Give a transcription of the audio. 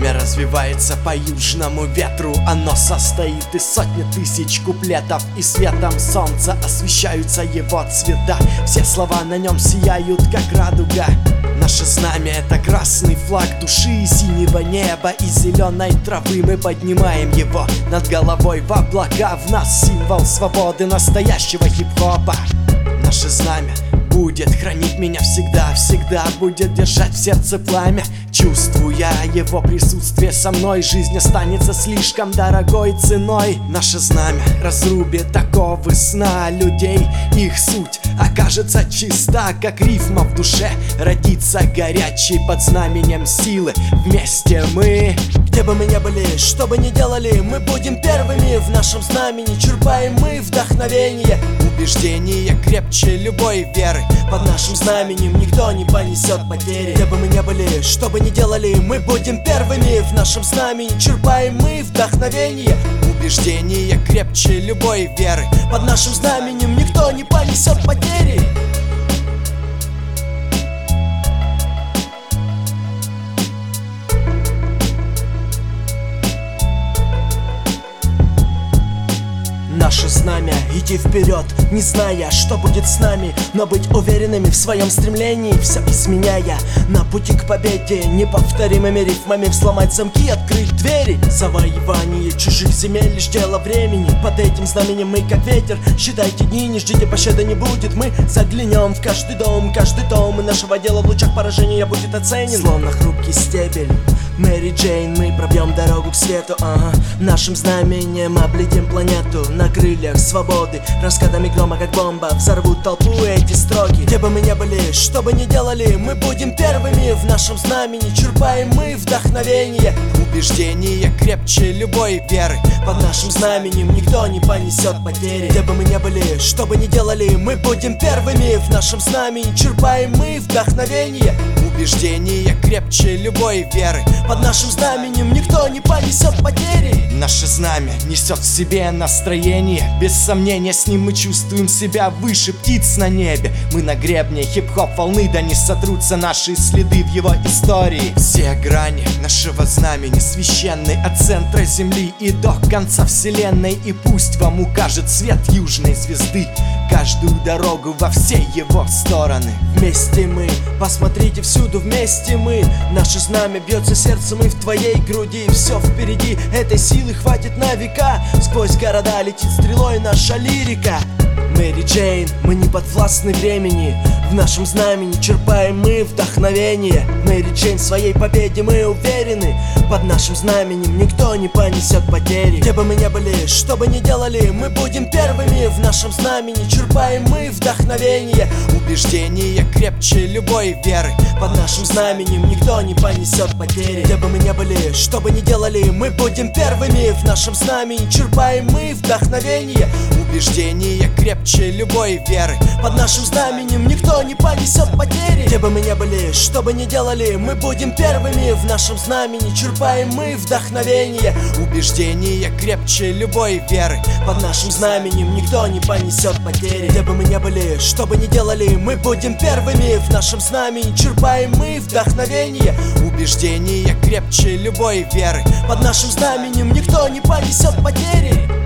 Знамя развивается по южному ветру. Оно состоит из сотни тысяч куплетов, и светом солнца освещаются его цвета. Все слова на нем сияют, как радуга. Наше знамя — это красный флаг души, синего неба и зеленой травы. Мы поднимаем его над головой в облака. В нас символ свободы, настоящего хип-хопа. Наше знамя будет хранить меня всегда, всегда будет держать в сердце пламя. Чувствуя его присутствие со мной, жизнь останется слишком дорогой ценой. Наше знамя разрубит оковы сна людей. Их суть окажется чиста, как рифма в душе. Родится горячий под знаменем силы. Вместе мы, где бы мы ни были, что бы ни делали, мы будем первыми. В нашем знамени черпаем мы вдохновение. Убеждение крепче любой веры. Под нашим знаменем никто не понесет потери. Где бы мы ни были, что бы ни делали, мы будем первыми. В нашем знамени черпаем мы вдохновение. Убеждение крепче любой веры. Под нашим знаменем никто не понесет потери. Наше знамя — идти вперед, не зная, что будет с нами, но быть уверенными в своем стремлении, все изменяя на пути к победе. Неповторимыми рифмами взломать замки, открыть двери. Завоевание чужих земель — лишь дело времени. Под этим знаменем мы как ветер. Считайте дни, не ждите, пощады не будет. Мы заглянем в каждый дом, каждый том, и нашего дела в лучах поражения будет оценен. Словно хрупкий стебель Мэри Джейн, мы пробьем дорогу к свету. Нашим знаменем облетим планету. На крыльях свободы, раскатами грома как бомба, взорвут толпу эти строки. Где бы мы ни были, что бы ни делали, мы будем первыми. В нашем знамени черпаем мы вдохновение. Убеждение крепче любой веры. Под нашим знаменем никто не понесет потери. Где бы мы ни были, что бы ни делали, мы будем первыми. В нашем знамени черпаем мы вдохновение. Убеждение крепче любой веры. Под нашим знаменем никто не понесет потери. Наше знамя несет в себе настроение. Без сомнения, с ним мы чувствуем себя выше птиц на небе. Мы на гребне хип-хоп волны, да не сотрутся наши следы в его истории. Все грани нашего знамени священны, от центра земли и до конца вселенной. И пусть вам укажет свет южной звезды каждую дорогу во все его стороны. Вместе мы, посмотрите всюду, вместе мы. Наше знамя бьется сердцем и в твоей груди. Все впереди, этой силы хватит на века. Сквозь города летит стрелой наша лирика. Мэри Джейн, мы не подвластны времени. В нашем знамени черпаем мы вдохновение. Мэри Джейн, в своей победе мы уверены. Под нашим знаменем никто не понесет потери. Где бы мы ни были, что бы ни делали, мы будем первыми. В нашем знамени черпаем мы вдохновение. Убеждение крепче любой веры. Под нашим знаменем никто не понесет потери. Где бы мы ни были, что бы ни делали, мы будем первыми. В нашем знамени черпаем мы вдохновение. Убеждение крепче любой веры. Под нашим знаменем никто не понесет потери. Где бы мы ни были, что бы ни делали, мы будем первыми. В нашем знамени черпаем мы вдохновение. Убеждение крепче любой веры. Под нашим знаменем никто не понесет потери. Где бы мы ни были, что бы ни делали, мы будем первыми. В нашем знамени черпаем мы вдохновение. Убеждение крепче любой веры. Под нашим знаменем никто не понесет потери.